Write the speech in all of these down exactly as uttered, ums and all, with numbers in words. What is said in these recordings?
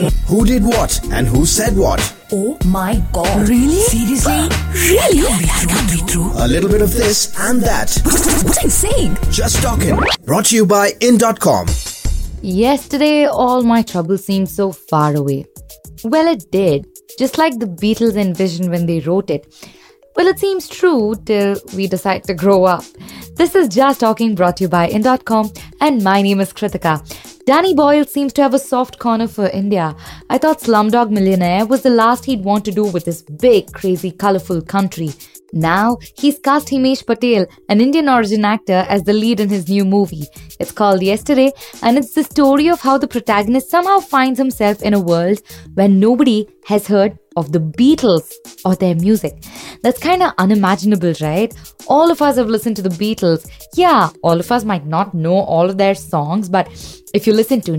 Who did what and who said what? Oh my god. Really? Seriously? Really? That can't be true. A little bit of this and that. What are you saying? Just Talking. Brought to you by in dot com. Yesterday, all my trouble seemed so far away. Well, it did. Just like the Beatles envisioned when they wrote it. Well, it seems true till we decide to grow up. This is Just Talking, brought to you by in dot com, and my name is Kritika. Danny Boyle seems to have a soft corner for India. I thought Slumdog Millionaire was the last he'd want to do with this big, crazy, colourful country. Now, he's cast Himesh Patel, an Indian origin actor, as the lead in his new movie. It's called Yesterday, and it's the story of how the protagonist somehow finds himself in a world where nobody has heard of the Beatles or their music. That's kind of unimaginable, right? All of us have listened to the Beatles. Yeah, all of us might not know all of their songs, but if you listen to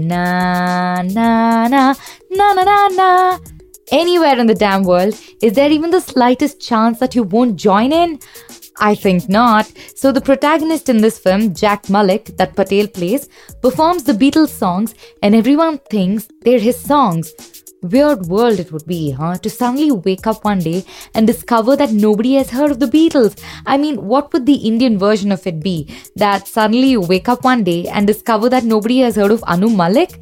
na na na na na na na anywhere in the damn world, is there even the slightest chance that you won't join in? I think not. So the protagonist in this film, Jack Mullick, that Patel plays, performs the Beatles songs and everyone thinks they're his songs. Weird world it would be, huh? To suddenly wake up one day and discover that nobody has heard of the Beatles. I mean, what would the Indian version of it be? That suddenly you wake up one day and discover that nobody has heard of Anu Malik?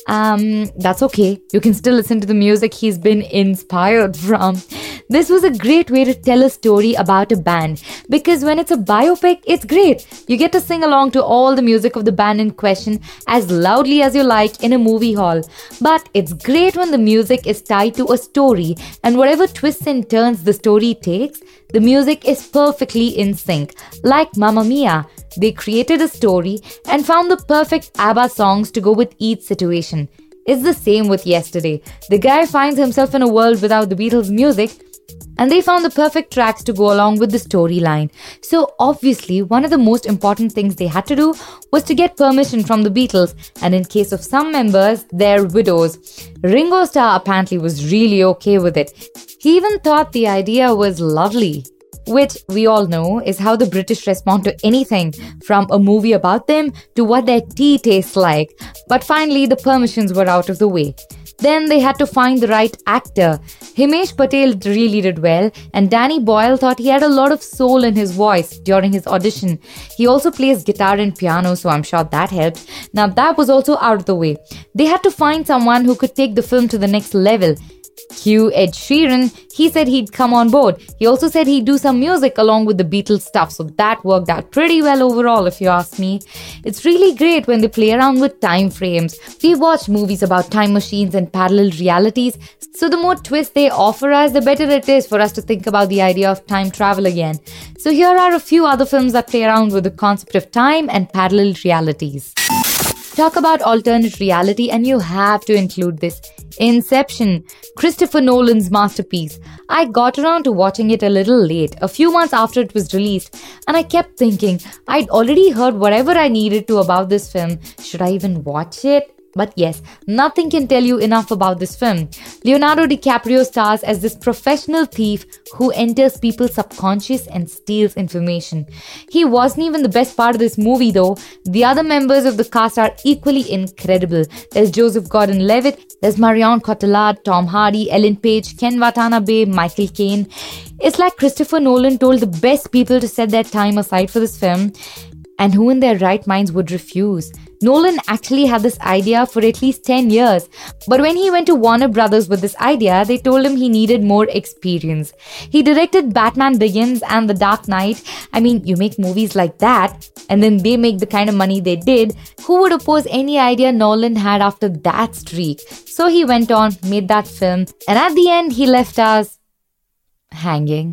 Um, that's okay. You can still listen to the music he's been inspired from. This was a great way to tell a story about a band, because when it's a biopic, it's great. You get to sing along to all the music of the band in question as loudly as you like in a movie hall. But it's great when the music is tied to a story, and whatever twists and turns the story takes, the music is perfectly in sync. Like Mamma Mia, they created a story and found the perfect ABBA songs to go with each situation. It's the same with Yesterday. The guy finds himself in a world without the Beatles' music, and they found the perfect tracks to go along with the storyline. So obviously, one of the most important things they had to do was to get permission from the Beatles, and in case of some members, their widows. Ringo Starr apparently was really okay with it. He even thought the idea was lovely. Which we all know is how the British respond to anything, from a movie about them to what their tea tastes like. But finally, the permissions were out of the way. Then they had to find the right actor. Himesh Patel really did well, and Danny Boyle thought he had a lot of soul in his voice during his audition. He also plays guitar and piano, so I'm sure that helped. Now that was also out of the way. They had to find someone who could take the film to the next level. Cue Ed Sheeran. He said he'd come on board. He also said he'd do some music along with the Beatles stuff, so that worked out pretty well overall, if you ask me. It's really great when they play around with time frames. We've watched movies about time machines and parallel realities, so the more twists they offer us, the better it is for us to think about the idea of time travel again. So here are a few other films that play around with the concept of time and parallel realities. Talk about alternate reality, and you have to include this. Inception, Christopher Nolan's masterpiece. I got around to watching it a little late, a few months after it was released, and I kept thinking I'd already heard whatever I needed to about this film. Should I even watch it? But yes, nothing can tell you enough about this film. Leonardo DiCaprio stars as this professional thief who enters people's subconscious and steals information. He wasn't even the best part of this movie though. The other members of the cast are equally incredible. There's Joseph Gordon-Levitt, there's Marion Cotillard, Tom Hardy, Ellen Page, Ken Watanabe, Michael Caine. It's like Christopher Nolan told the best people to set their time aside for this film, and who in their right minds would refuse? Nolan actually had this idea for at least ten years, but when he went to Warner Brothers with this idea, they told him he needed more experience. He directed Batman Begins and The Dark Knight. I mean, you make movies like that, and then they make the kind of money they did. Who would oppose any idea Nolan had after that streak? So he went on, made that film, and at the end, he left us hanging.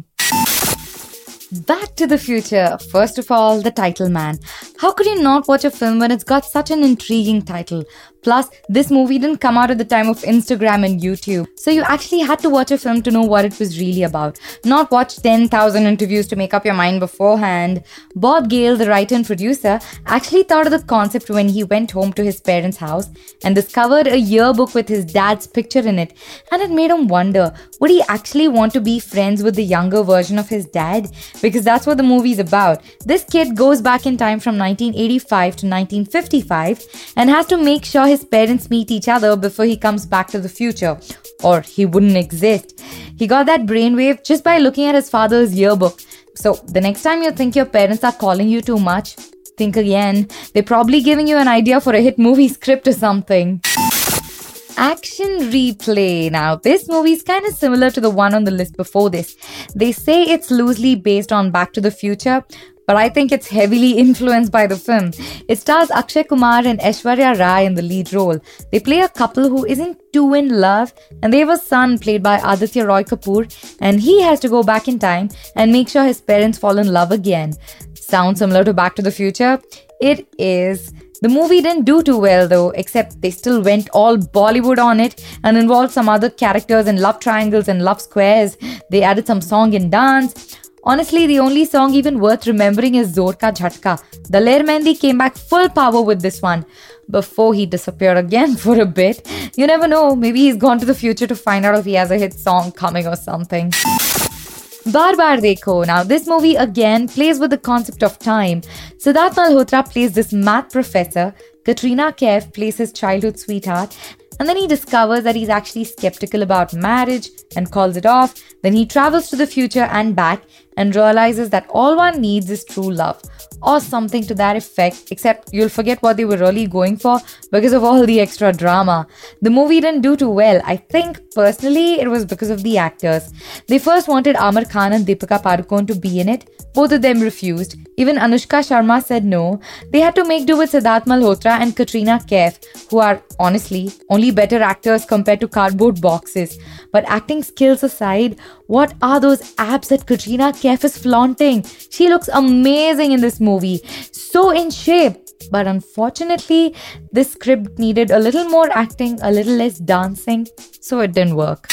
Back to the Future. First of all, the title man. How could you not watch a film when it's got such an intriguing title? Plus, this movie didn't come out at the time of Instagram and YouTube, so you actually had to watch a film to know what it was really about, not watch ten thousand interviews to make up your mind beforehand. Bob Gale, the writer and producer, actually thought of the concept when he went home to his parents' house and discovered a yearbook with his dad's picture in it, and it made him wonder, would he actually want to be friends with the younger version of his dad? Because that's what the movie's about. This kid goes back in time from nineteen eighty-five to nineteen fifty-five and has to make sure his his parents meet each other before he comes back to the future, or he wouldn't exist. He got that brainwave just by looking at his father's yearbook. So the next time you think your parents are calling you too much, think again. They're probably giving you an idea for a hit movie script or something. Action Replay. Now, this movie is kind of similar to the one on the list before this. They say it's loosely based on Back to the Future, but I think it's heavily influenced by the film. It stars Akshay Kumar and Aishwarya Rai in the lead role. They play a couple who isn't too in love, and they have a son played by Aditya Roy Kapoor, and he has to go back in time and make sure his parents fall in love again. Sounds similar to Back to the Future? It is. The movie didn't do too well though, except they still went all Bollywood on it and involved some other characters and love triangles and love squares. They added some song and dance. Honestly, the only song even worth remembering is Zor Ka Jhatka. Daler Mehndi came back full power with this one, before he disappeared again for a bit. You never know, maybe he's gone to the future to find out if he has a hit song coming or something. Baar Baar Dekho. Now, this movie again plays with the concept of time. Siddharth Malhotra plays this math professor, Katrina Kaif plays his childhood sweetheart, and then he discovers that he's actually skeptical about marriage and calls it off. Then he travels to the future and back and realizes that all one needs is true love, or something to that effect, except you'll forget what they were really going for because of all the extra drama. The movie didn't do too well. I think personally it was because of the actors. They first wanted Amar Khan and Deepika Padukone to be in it. Both of them refused. Even Anushka Sharma said no. They had to make do with Siddharth Malhotra and Katrina Kaif, who are honestly only better actors compared to cardboard boxes. But acting skills aside, what are those abs that Katrina Kaif is flaunting? She looks amazing in this movie. So in shape. But unfortunately, this script needed a little more acting, a little less dancing, so it didn't work.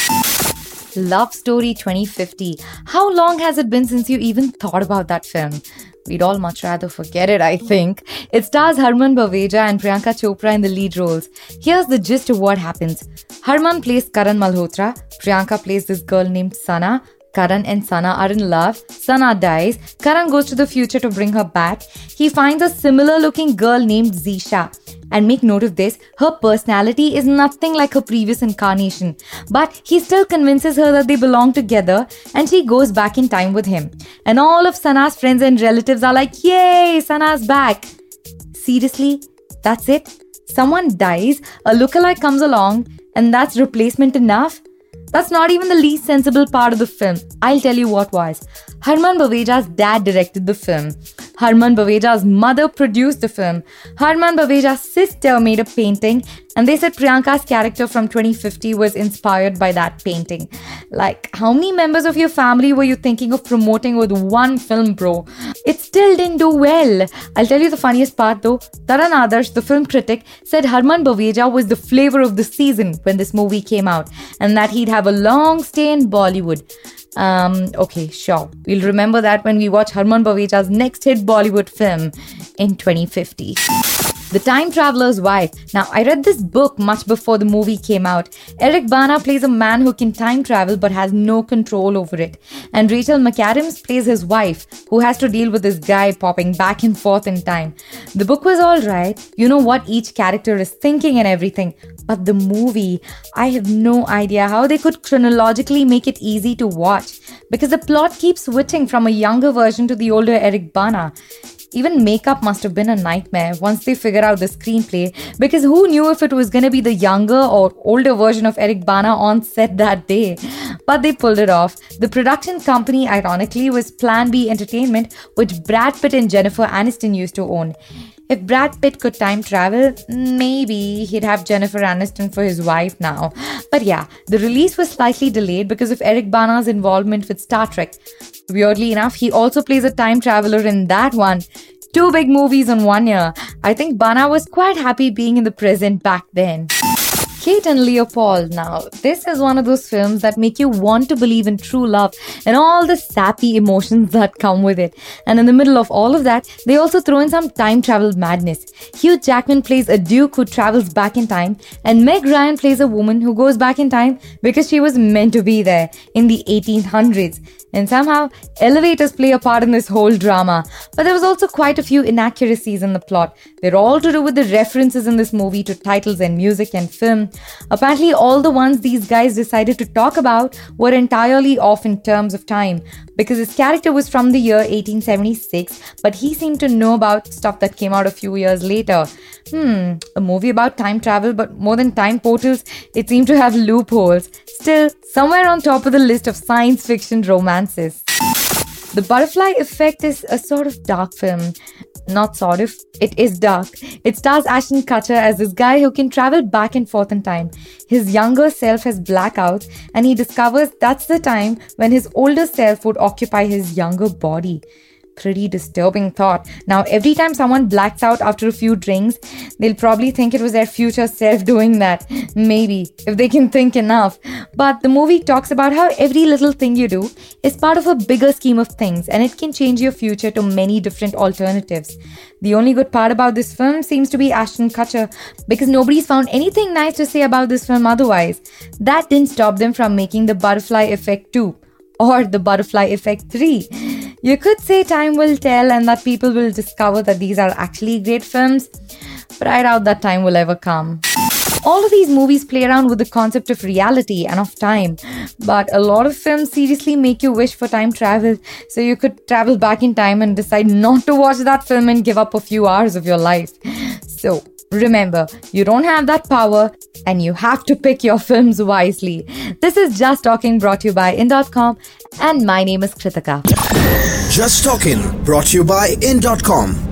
Love Story twenty fifty. How long has it been since you even thought about that film? We'd all much rather forget it, I think. It stars Harman Baweja and Priyanka Chopra in the lead roles. Here's the gist of what happens. Harman plays Karan Malhotra. Priyanka plays this girl named Sana. Karan and Sana are in love. Sana dies. Karan goes to the future to bring her back. He finds a similar looking girl named Zisha. And make note of this, her personality is nothing like her previous incarnation. But he still convinces her that they belong together, and she goes back in time with him. And all of Sana's friends and relatives are like, yay, Sana's back. Seriously? That's it? Someone dies, a lookalike comes along, and that's replacement enough? That's not even the least sensible part of the film. I'll tell you what was. Harman Baweja's dad directed the film. Harman Baweja's mother produced the film. Harman Baweja's sister made a painting, and they said Priyanka's character from twenty fifty was inspired by that painting. Like, how many members of your family were you thinking of promoting with one film, bro? It still didn't do well. I'll tell you the funniest part though. Taran Adarsh, the film critic, said Harman Baweja was the flavor of the season when this movie came out, and that he'd have a long stay in Bollywood. Um, okay, sure. We'll remember that when we watch Harman Baweja's next hit Bollywood film in twenty fifty. The Time Traveler's Wife. Now, I read this book much before the movie came out. Eric Bana plays a man who can time travel but has no control over it. And Rachel McAdams plays his wife, who has to deal with this guy popping back and forth in time. The book was alright. You know what each character is thinking and everything. But the movie, I have no idea how they could chronologically make it easy to watch. Because the plot keeps switching from a younger version to the older Eric Bana. Even makeup must have been a nightmare once they figure out the screenplay, because who knew if it was going to be the younger or older version of Eric Bana on set that day? But they pulled it off. The production company, ironically, was Plan B Entertainment, which Brad Pitt and Jennifer Aniston used to own. If Brad Pitt could time travel, maybe he'd have Jennifer Aniston for his wife now. But yeah, the release was slightly delayed because of Eric Bana's involvement with Star Trek. Weirdly enough, he also plays a time traveler in that one. Two big movies in one year. I think Bana was quite happy being in the present back then. Kate and Leopold. Now, this is one of those films that make you want to believe in true love and all the sappy emotions that come with it. And in the middle of all of that, they also throw in some time travel madness. Hugh Jackman plays a duke who travels back in time, and Meg Ryan plays a woman who goes back in time because she was meant to be there in the eighteen hundreds. And somehow, elevators play a part in this whole drama. But there was also quite a few inaccuracies in the plot. They're all to do with the references in this movie to titles and music and film. Apparently, all the ones these guys decided to talk about were entirely off in terms of time. Because his character was from the year eighteen seventy-six, but he seemed to know about stuff that came out a few years later. Hmm, a movie about time travel, but more than time portals, it seemed to have loopholes. Still, somewhere on top of the list of science fiction romances. The Butterfly Effect is a sort of dark film. Not sort of, it is dark. It stars Ashton Kutcher as this guy who can travel back and forth in time. His younger self has blackouts, and he discovers that's the time when his older self would occupy his younger body. Pretty disturbing thought. Now, every time someone blacks out after a few drinks, they'll probably think it was their future self doing that. Maybe, if they can think enough. But the movie talks about how every little thing you do is part of a bigger scheme of things, and it can change your future to many different alternatives. The only good part about this film seems to be Ashton Kutcher, because nobody's found anything nice to say about this film otherwise. That didn't stop them from making The Butterfly Effect two. Or The Butterfly Effect three. You could say time will tell and that people will discover that these are actually great films, but I doubt that time will ever come. All of these movies play around with the concept of reality and of time, but a lot of films seriously make you wish for time travel, so you could travel back in time and decide not to watch that film and give up a few hours of your life. So, remember, you don't have that power, and you have to pick your films wisely. This is Just Talking, brought to you by in dot com, and my name is Kritika. Just Talking, brought to you by in dot com.